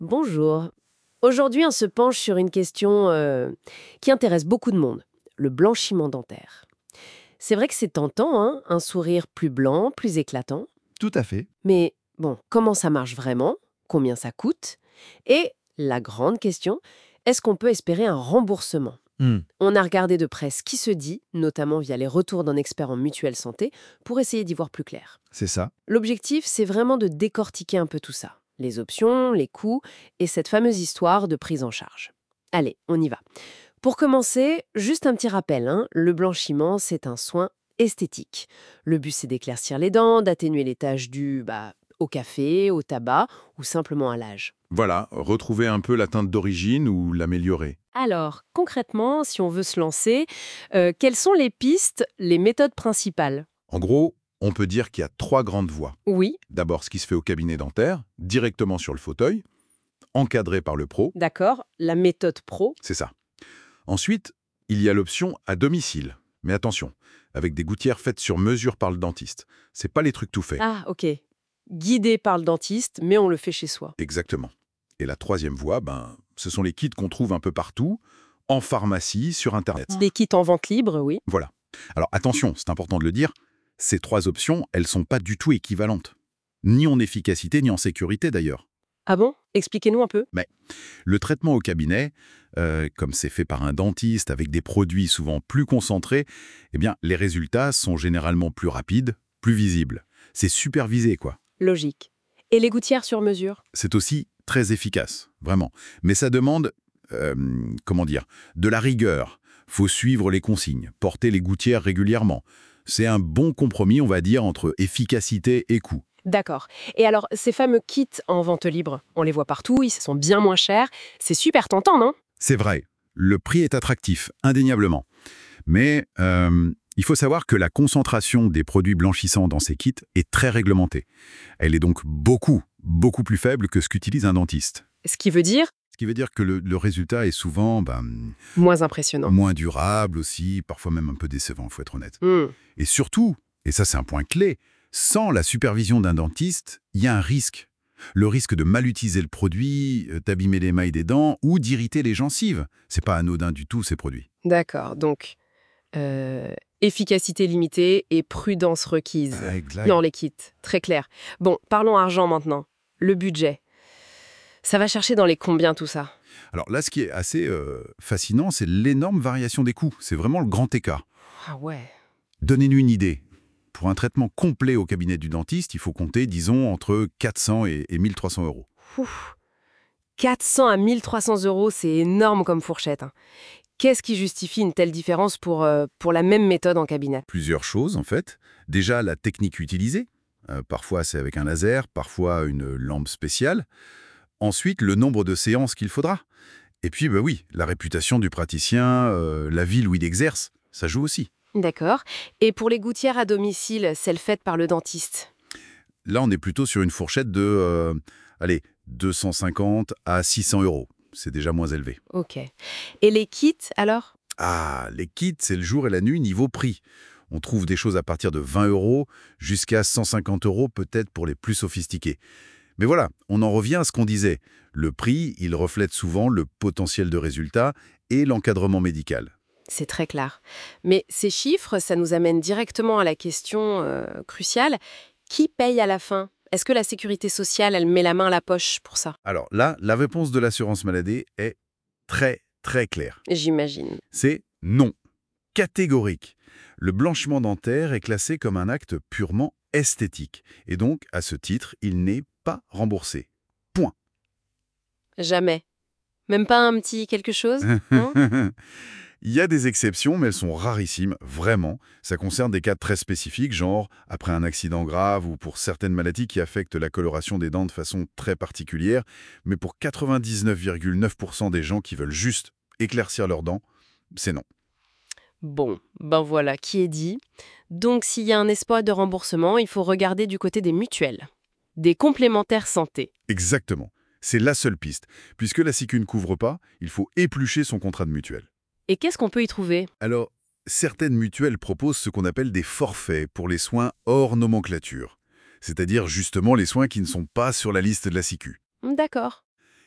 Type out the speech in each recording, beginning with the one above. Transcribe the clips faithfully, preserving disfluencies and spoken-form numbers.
Bonjour. Aujourd'hui, on se penche sur une question euh, qui intéresse beaucoup de monde, le blanchiment dentaire. C'est vrai que c'est tentant, hein, un sourire plus blanc, plus éclatant. Tout à fait. Mais bon, comment ça marche vraiment? Combien ça coûte? Et la grande question, est-ce qu'on peut espérer un remboursement? Hmm, On a regardé de près ce qui se dit, notamment via les retours d'un expert en mutuelle santé, pour essayer d'y voir plus clair. c'est ça. L'objectif, c'est vraiment de décortiquer un peu tout ça. Les options, les coûts et cette fameuse histoire de prise en charge. Allez, on y va. Pour commencer, juste un petit rappel, hein, le blanchiment, c'est un soin esthétique. Le but, c'est d'éclaircir les dents, d'atténuer les taches dues bah, au café, au tabac ou simplement à l'âge. Voilà, retrouver un peu la teinte d'origine ou l'améliorer. Alors, concrètement, si on veut se lancer, euh, quelles sont les pistes, les méthodes principales? En gros, on peut dire qu'il y a trois grandes voies. Oui, D'abord, ce qui se fait au cabinet dentaire, directement sur le fauteuil, encadré par le pro, d'accord, la méthode pro. c'est ça. Ensuite, il y a l'option à domicile. Mais attention, avec des gouttières faites sur mesure par le dentiste. C'est pas les trucs tout faits. Ah, ok. Guidé par le dentiste, mais on le fait chez soi. Exactement. Et la troisième voie, ben, ce sont les kits qu'on trouve un peu partout, en pharmacie, sur Internet. Des kits en vente libre, oui. Voilà. Alors attention, c'est important de le dire, ces trois options, elles sont pas du tout équivalentes. Ni en efficacité, ni en sécurité d'ailleurs. Ah bon? Expliquez-nous un peu. Mais le traitement au cabinet, euh, comme c'est fait par un dentiste avec des produits souvent plus concentrés, eh bien, les résultats sont généralement plus rapides, plus visibles. C'est supervisé, quoi. Logique. Et les gouttières sur mesure? C'est aussi très efficace, vraiment. Mais ça demande, euh, comment dire, de la rigueur. Faut suivre les consignes, porter les gouttières régulièrement. C'est un bon compromis, on va dire, entre efficacité et coût. D'accord. Et alors, ces fameux kits en vente libre, on les voit partout, ils sont bien moins chers. C'est super tentant, non? C'est vrai, le prix est attractif, indéniablement. Mais euh, il faut savoir que la concentration des produits blanchissants dans ces kits est très réglementée. Elle est donc beaucoup, beaucoup plus faible que ce qu'utilise un dentiste. Ce qui veut dire Ce qui veut dire que le, le résultat est souvent ben, moins impressionnant. moins durable aussi, parfois même un peu décevant, il faut être honnête. Hmm. Et surtout, et ça c'est un point clé, sans la supervision d'un dentiste, il y a un risque. Le risque de mal utiliser le produit, euh, d'abîmer l'émail des dents ou d'irriter les gencives. C'est pas anodin du tout, ces produits. D'accord. Donc, euh, efficacité limitée et prudence requise Ah, exact. dans les kits. Très clair. Bon, parlons argent maintenant. Le budget. Ça va chercher dans les combien tout ça? Alors là, ce qui est assez euh, fascinant, c'est l'énorme variation des coûts. C'est vraiment le grand écart. Ah ouais. Donnez-nous une idée. Pour un traitement complet au cabinet du dentiste, il faut compter, disons, entre quatre cents et, et mille trois cents euros. Ouf. quatre cents à mille trois cents euros, c'est énorme comme fourchette, hein. Qu'est-ce qui justifie une telle différence pour, euh, pour la même méthode en cabinet? Plusieurs choses, en fait. Déjà, la technique utilisée. Euh, parfois, c'est avec un laser, parfois une lampe spéciale. Ensuite, le nombre de séances qu'il faudra. Et puis, bah oui, la réputation du praticien, euh, la ville où il exerce, ça joue aussi. D'accord. Et pour les gouttières à domicile, celles faites par le dentiste? Là, on est plutôt sur une fourchette de, euh, allez, deux cent cinquante à six cents euros. C'est déjà moins élevé. Ok. Et les kits, alors? Ah, les kits, c'est le jour et la nuit niveau prix. On trouve des choses à partir de vingt euros jusqu'à cent cinquante euros peut-être pour les plus sophistiqués. Mais voilà, on en revient à ce qu'on disait. Le prix, il reflète souvent le potentiel de résultat et l'encadrement médical. C'est très clair. Mais ces chiffres, ça nous amène directement à la question euh, cruciale. Qui paye à la fin? Est-ce que la sécurité sociale, elle met la main à la poche pour ça? Alors là, la réponse de l'assurance maladie est très, très claire. J'imagine. C'est non. Catégorique. Le blanchiment dentaire est classé comme un acte purement esthétique. Et donc, à ce titre, il n'est pas remboursé. Point. Jamais. Même pas un petit quelque chose? Non? Il y a des exceptions, mais elles sont rarissimes, vraiment. Ça concerne des cas très spécifiques, genre après un accident grave ou pour certaines maladies qui affectent la coloration des dents de façon très particulière. Mais pour quatre-vingt-dix-neuf virgule neuf pour cent des gens qui veulent juste éclaircir leurs dents, c'est non. Bon, ben voilà, qui est dit. Donc, s'il y a un espoir de remboursement, il faut regarder du côté des mutuelles, des complémentaires santé. Exactement. C'est la seule piste. Puisque la Sécu ne couvre pas, il faut éplucher son contrat de mutuelle. Et qu'est-ce qu'on peut y trouver? Alors, certaines mutuelles proposent ce qu'on appelle des forfaits pour les soins hors nomenclature. C'est-à-dire justement les soins qui ne sont pas sur la liste de la Sécu. D'accord.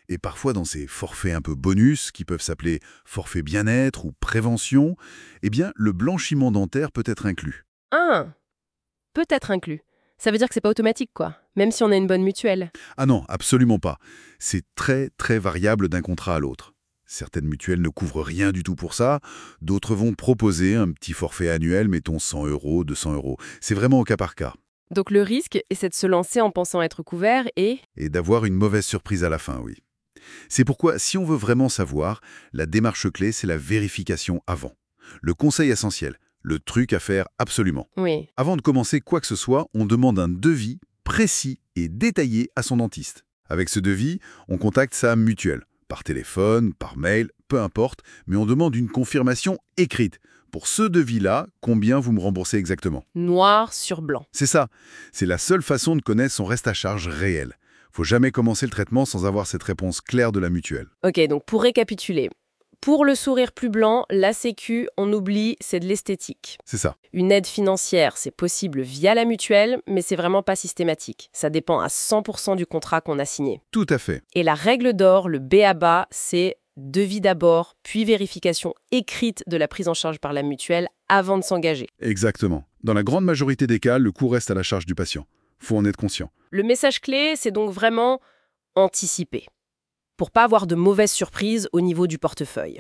Et parfois, dans ces forfaits un peu bonus, qui peuvent s'appeler forfait bien-être ou prévention, eh bien, le blanchiment dentaire peut être inclus. Ah, peut-être inclus. Ça veut dire que c'est pas automatique, quoi, même si on a une bonne mutuelle. Ah non, absolument pas. C'est très, très variable d'un contrat à l'autre. Certaines mutuelles ne couvrent rien du tout pour ça, d'autres vont proposer un petit forfait annuel, mettons cent euros, deux cents euros. C'est vraiment au cas par cas. Donc le risque, c'est de se lancer en pensant être couvert et... Et d'avoir une mauvaise surprise à la fin, oui. C'est pourquoi, si on veut vraiment savoir, la démarche clé, c'est la vérification avant. Le conseil essentiel, le truc à faire absolument. Oui. Avant de commencer quoi que ce soit, on demande un devis précis et détaillé à son dentiste. Avec ce devis, on contacte sa mutuelle, par téléphone, par mail, peu importe, mais on demande une confirmation écrite. Pour ce devis-là, combien vous me remboursez exactement? Noir sur blanc. C'est ça. C'est la seule façon de connaître son reste à charge réel. Faut jamais commencer le traitement sans avoir cette réponse claire de la mutuelle. Ok, donc pour récapituler. Pour le sourire plus blanc, la Sécu, on oublie, c'est de l'esthétique. C'est ça. Une aide financière, c'est possible via la mutuelle, mais c'est vraiment pas systématique. Ça dépend à cent pour cent du contrat qu'on a signé. Tout à fait. Et la règle d'or, le B A B A, c'est devis d'abord, puis vérification écrite de la prise en charge par la mutuelle avant de s'engager. Exactement. Dans la grande majorité des cas, le coût reste à la charge du patient. Faut en être conscient. Le message clé, c'est donc vraiment anticiper, pour pas avoir de mauvaises surprises au niveau du portefeuille.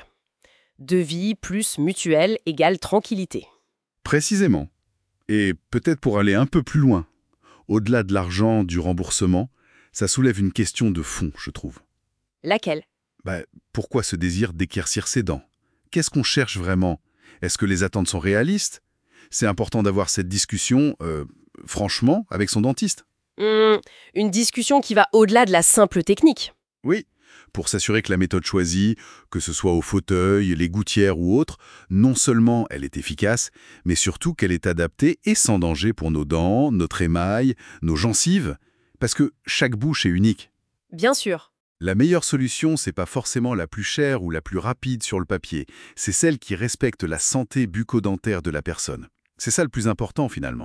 Devis plus mutuelle égale tranquillité. Précisément. Et peut-être pour aller un peu plus loin, au-delà de l'argent, du remboursement, ça soulève une question de fond, je trouve. Laquelle? Bah, pourquoi ce désir d'éclaircir ses dents? Qu'est-ce qu'on cherche vraiment? Est-ce que les attentes sont réalistes? C'est important d'avoir cette discussion, euh, franchement, avec son dentiste. Hum, une discussion qui va au-delà de la simple technique. Oui, pour s'assurer que la méthode choisie, que ce soit au fauteuil, les gouttières ou autre, non seulement elle est efficace, mais surtout qu'elle est adaptée et sans danger pour nos dents, notre émail, nos gencives, parce que chaque bouche est unique. Bien sûr. La meilleure solution, c'est pas forcément la plus chère ou la plus rapide sur le papier, c'est celle qui respecte la santé bucco-dentaire de la personne. C'est ça le plus important finalement.